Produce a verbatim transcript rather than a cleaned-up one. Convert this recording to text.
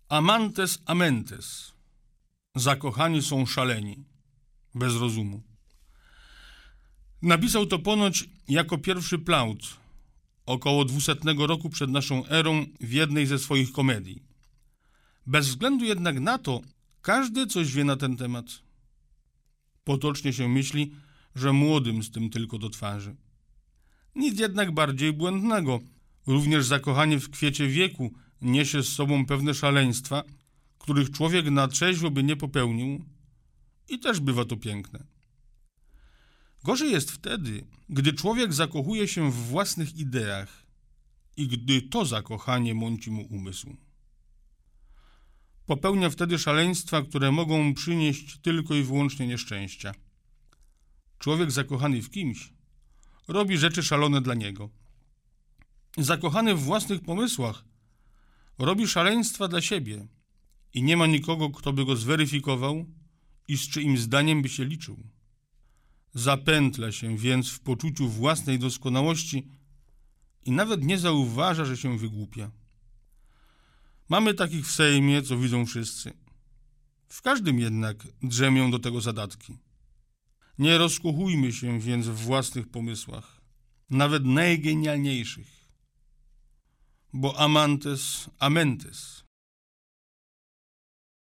Amantes amentes. Zakochani są szaleni, bez rozumu. Napisał to ponoć jako pierwszy Plaut, około dwusetnego roku przed naszą erą w jednej ze swoich komedii. Bez względu jednak na to, każdy coś wie na ten temat. Potocznie się myśli, że młodym z tym tylko do twarzy. Nic jednak bardziej błędnego. Również zakochanie w kwiecie wieku niesie z sobą pewne szaleństwa, których człowiek na trzeźwo by nie popełnił i też bywa to piękne. Gorzej jest wtedy, gdy człowiek zakochuje się w własnych ideach i gdy to zakochanie mąci mu umysł. Popełnia wtedy szaleństwa, które mogą przynieść tylko i wyłącznie nieszczęścia. Człowiek zakochany w kimś robi rzeczy szalone dla niego. Zakochany w własnych pomysłach robi szaleństwa dla siebie i nie ma nikogo, kto by go zweryfikował i z czyim zdaniem by się liczył. Zapętla się więc w poczuciu własnej doskonałości i nawet nie zauważa, że się wygłupia. Mamy takich w Sejmie, co widzą wszyscy. W każdym jednak drzemią do tego zadatki. Nie rozkochujmy się więc w własnych pomysłach, nawet najgenialniejszych, bo amantes amentes.